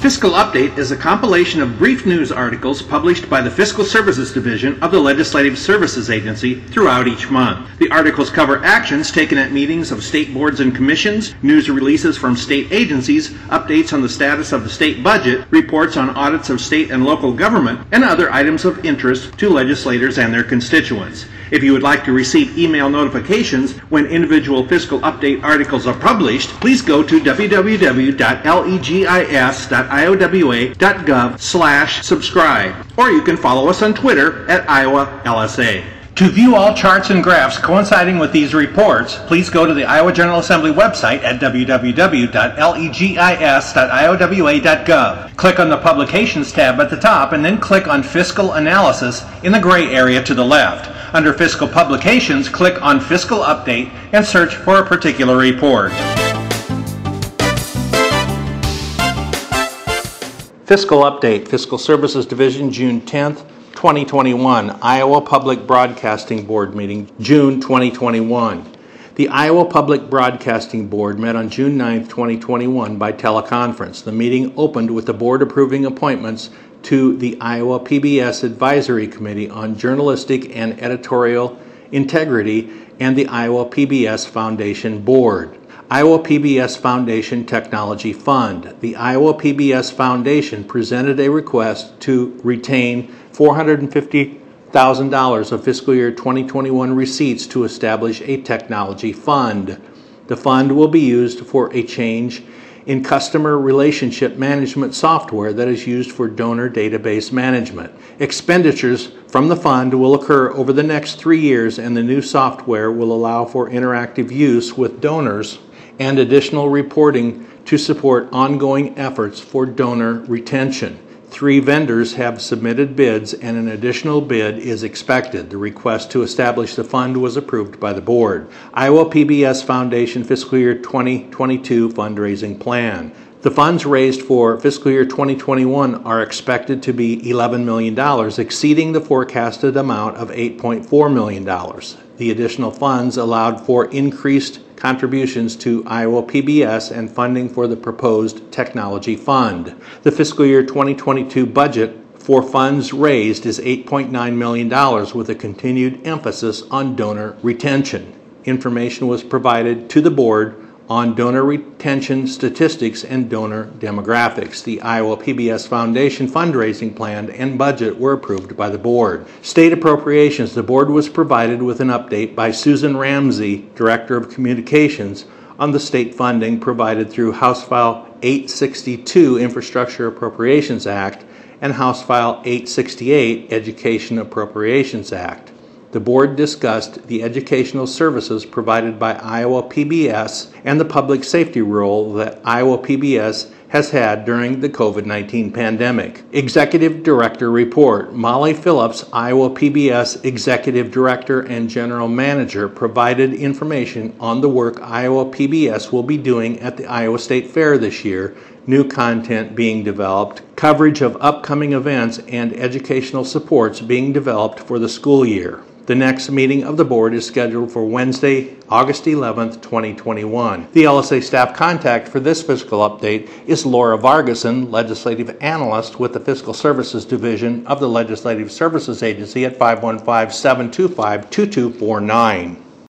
Fiscal Update is a compilation of brief news articles published by the Fiscal Services Division of the Legislative Services Agency throughout each month. The articles cover actions taken at meetings of state boards and commissions, news releases from state agencies, updates on the status of the state budget, reports on audits of state and local government, and other items of interest to legislators and their constituents. If you would like to receive email notifications when individual Fiscal Update articles are published, please go to www.legis.iowa.gov/subscribe, or you can follow us on Twitter at @IowaLSA. To view all charts and graphs coinciding with these reports, please go to the Iowa General Assembly website at www.legis.iowa.gov. Click on the Publications tab at the top and then click on Fiscal Analysis in the gray area to the left. Under Fiscal Publications, click on Fiscal Update and search for a particular report. Fiscal Update, Fiscal Services Division, June 10th, 2021, Iowa Public Broadcasting Board meeting, June 2021. The Iowa Public Broadcasting Board met on June 9th, 2021 by teleconference. The meeting opened with the board approving appointments to the Iowa PBS Advisory Committee on Journalistic and Editorial Integrity and the Iowa PBS Foundation Board. Iowa PBS Foundation Technology Fund. The Iowa PBS Foundation presented a request to retain $450,000 of fiscal year 2021 receipts to establish a technology fund. The fund will be used for a change in customer relationship management software that is used for donor database management. Expenditures from the fund will occur over the next 3 years, and the new software will allow for interactive use with donors and additional reporting to support ongoing efforts for donor retention. 3 vendors have submitted bids and an additional bid is expected. The request to establish the fund was approved by the board. Iowa PBS Foundation Fiscal Year 2022 Fundraising Plan. The funds raised for fiscal year 2021 are expected to be $11 million, exceeding the forecasted amount of $8.4 million. The additional funds allowed for increased contributions to Iowa PBS and funding for the proposed technology fund. The fiscal year 2022 budget for funds raised is $8.9 million with a continued emphasis on donor retention. Information was provided to the board on donor retention statistics and donor demographics. The Iowa PBS Foundation fundraising plan and budget were approved by the board. State appropriations. The board was provided with an update by Susan Ramsey, Director of Communications, on the state funding provided through House File 862 Infrastructure Appropriations Act and House File 868 Education Appropriations Act. The board discussed the educational services provided by Iowa PBS and the public safety role that Iowa PBS has had during the COVID-19 pandemic. Executive Director Report. Molly Phillips, Iowa PBS Executive Director and General Manager, provided information on the work Iowa PBS will be doing at the Iowa State Fair this year, new content being developed, coverage of upcoming events, and educational supports being developed for the school year. The next meeting of the board is scheduled for Wednesday, August 11th, 2021. The LSA staff contact for this fiscal update is Laura Vargason, Legislative Analyst with the Fiscal Services Division of the Legislative Services Agency at 515-725-2249.